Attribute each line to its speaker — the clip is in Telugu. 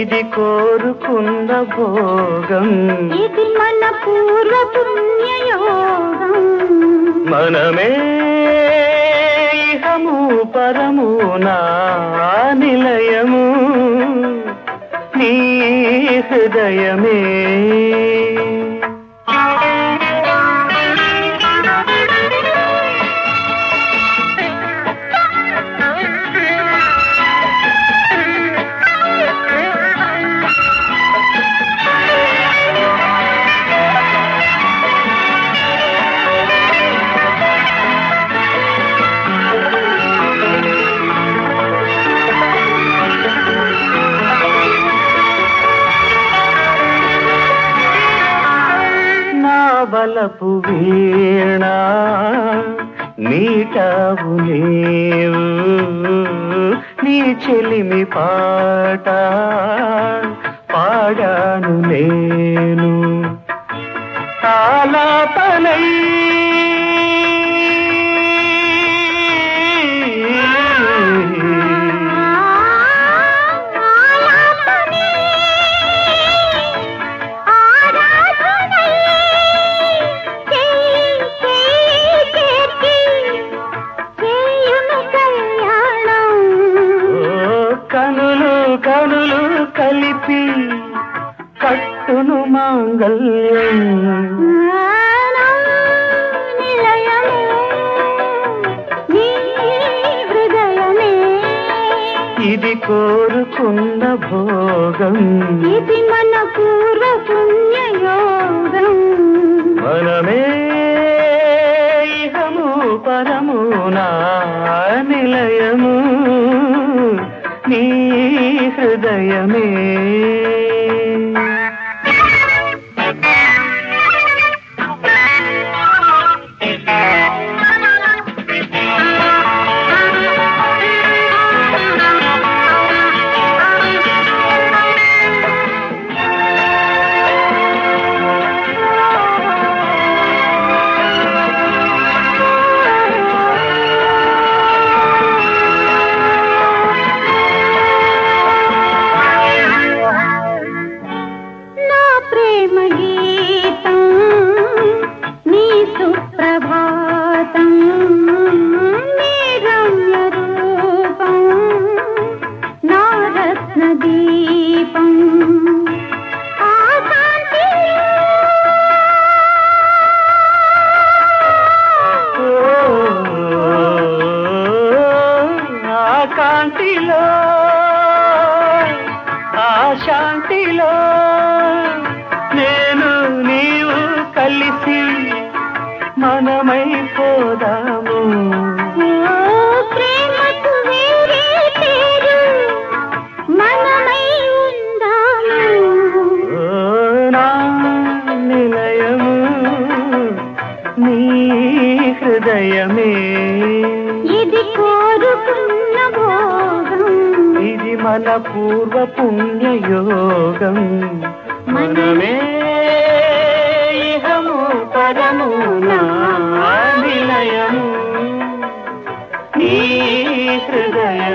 Speaker 1: ఇది కోరుకున్న భోగం,
Speaker 2: ఇది మన పూర్వ పుణ్యయోగం.
Speaker 1: మనమే ఇహము పరము నా నిలయము, నీ హృదయమే. బలపు వీణ నీటావు నీవు, నీ చెలిమి పాట పాడాను నేను. ఆలాపనై కనులు కలిపి కట్టును మాంగళ్యం, ఇది కోరుకున్న భోగం,
Speaker 2: ఇది మన పూర్వ పుణ్యయోగం.
Speaker 1: మనమే ఇహము పరము నా నిలయము, నీ హృదయమే. కాంతిలో శాంతిలో నేను నీవు కలిసి మనమైపోదాము.
Speaker 2: ప్రేమకు వేరే పేరు మనమై ఉందాము.
Speaker 1: నా నిలయము నీ హృదయమే,
Speaker 2: ఇది కోరుకున్న భోగం,
Speaker 1: ఇది మన పూర్వ పుణ్యయోగం. మనమే ఇహము పరము నా నిలయము, నీ హృదయ